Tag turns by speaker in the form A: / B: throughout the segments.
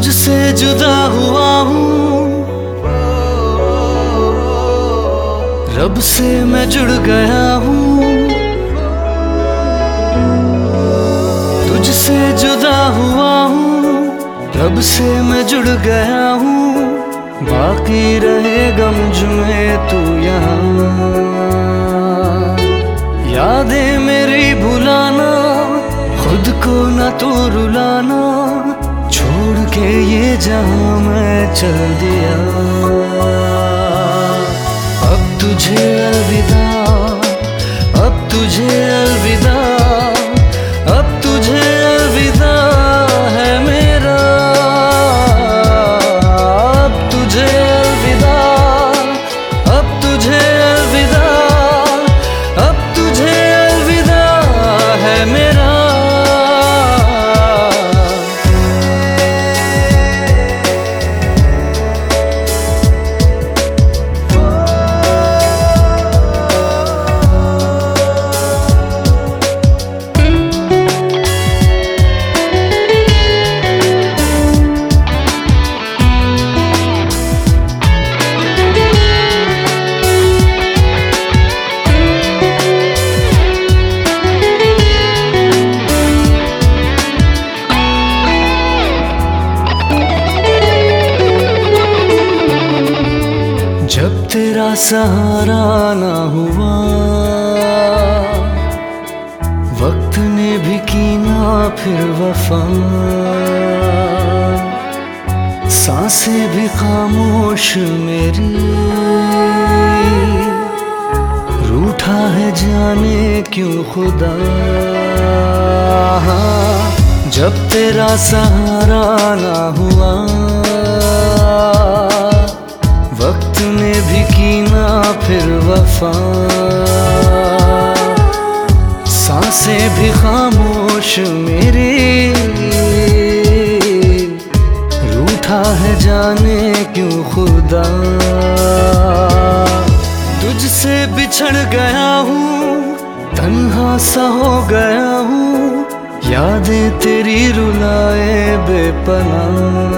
A: तुझसे जुदा हुआ हूँ, रब से मैं जुड़ गया हूँ। तुझसे जुदा हुआ हूँ, रब से मैं जुड़ गया हूँ। बाकी रहेगा मुझ में तू यहाँ। यादें मेरी भुलाना, खुद को न तो रुलाना, छोड़ के ये जहां मैं चल दिया। अब तुझे अलविदा, अब तुझे अलविदा, अब तुझे अलविदा है मेरा। अब तुझे अलविदा, अब तुझे अलविदा, अब तुझे अलविदा है मेरा। जब तेरा सहारा ना हुआ, वक्त ने भी की ना फिर वफा। सांसें भी खामोश मेरी, रूठा है जाने क्यों खुदा। जब तेरा सहारा ना हुआ, वक्त ने भी की ना फिर वफा। सांसें भी खामोश मेरी, रूठा है जाने क्यों खुदा। तुझसे बिछड़ गया हूँ, तन्हा सा हो गया हूँ। यादें तेरी रुलाए बेपनाह।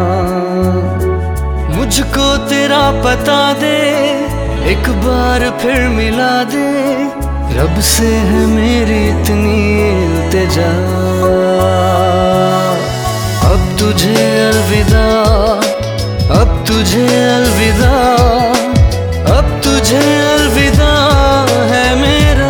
A: मुझको तेरा पता दे, एक बार फिर मिला दे। रब से है मेरी इतनी इल्तिजा। अब तुझे अलविदा, अब तुझे अलविदा, अब तुझे अलविदा है मेरा।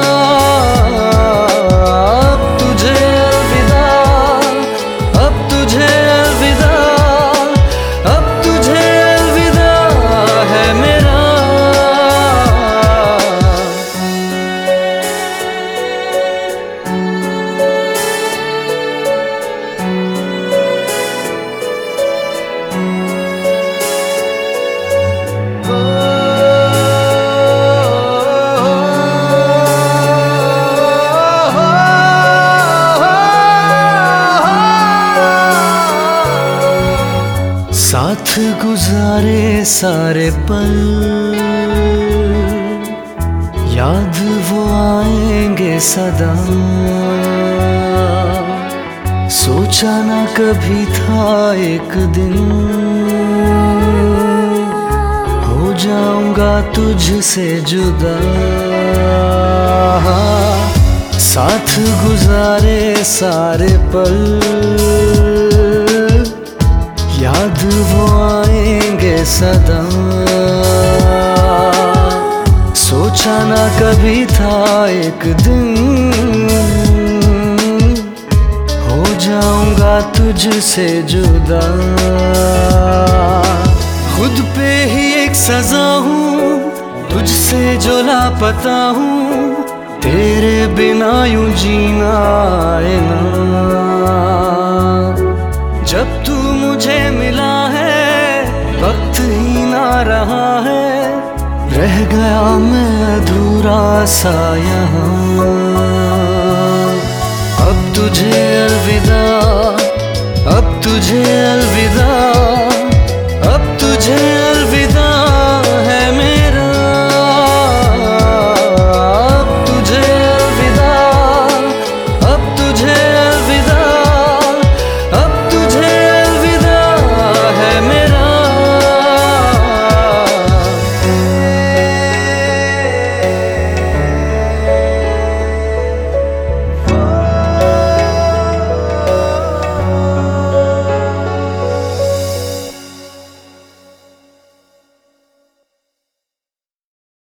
A: अब तुझे अलविदा, अब तुझे अलविदा, अब तुझे अलविदा है मेरा। साथ गुजारे सारे पल, याद वो आएंगे सदा। सोचा ना कभी था एक दिन, हो जाऊंगा तुझसे जुदा। साथ गुजारे सारे पल, याद वो आएंगे सदा। सोचा ना कभी था एक दिन, हो जाऊंगा तुझसे जुदा। खुद पे ही एक सजा हूँ, तुझसे जो लापता हूँ। तेरे बिना यूं जीना आए ना। जब तू मुझे मिला है, वक्त ही ना रहा है। रह गया मैं अधूरा सा यहाँ। अब तुझे अलविदा, अब तुझे अलविदा।